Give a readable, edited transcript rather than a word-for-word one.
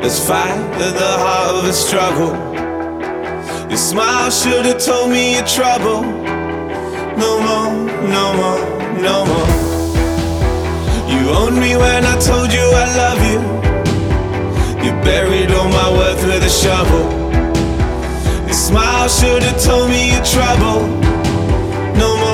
Let's fight at the heart of the struggle. Your smile should have told me your trouble. No more, no more, no more. You owned me when I told you I love you. You buried all my worth with a shovel. Your smile should have told me your trouble. No more.